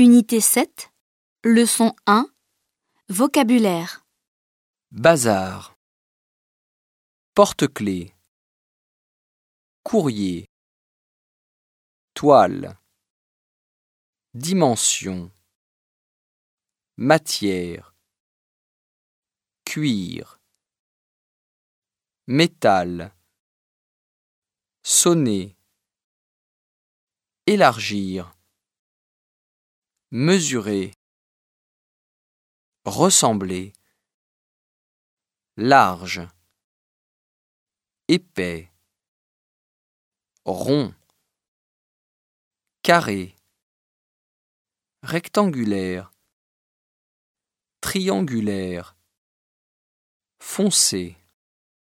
Unité 7, leçon 1, vocabulaire. Bazar. Porte-clés. Courrier. Toile. Dimension. Matière. Cuir. Métal. Sonner. Élargir. Mesurer. Ressembler. Large. Épais. Rond. Carré. Rectangulaire. Triangulaire. Foncé.